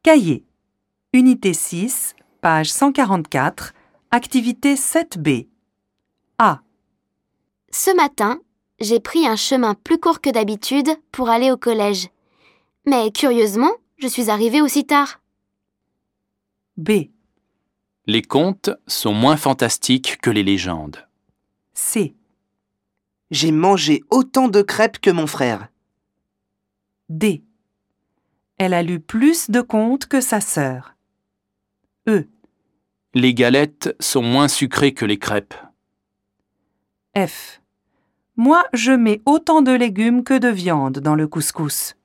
Cahier. Unité 6, page 144, activité 7B. A. Ce matin, j'ai pris un chemin plus court que d'habitude pour aller au collège. Mais curieusement, je suis arrivée aussi tard. B. Les contes sont moins fantastiques que les légendes. C. J'ai mangé autant de crêpes que mon frère. D. Elle a lu plus de contes que sa sœur. E. Les galettes sont moins sucrées que les crêpes. F. Moi, je mets autant de légumes que de viande dans le couscous.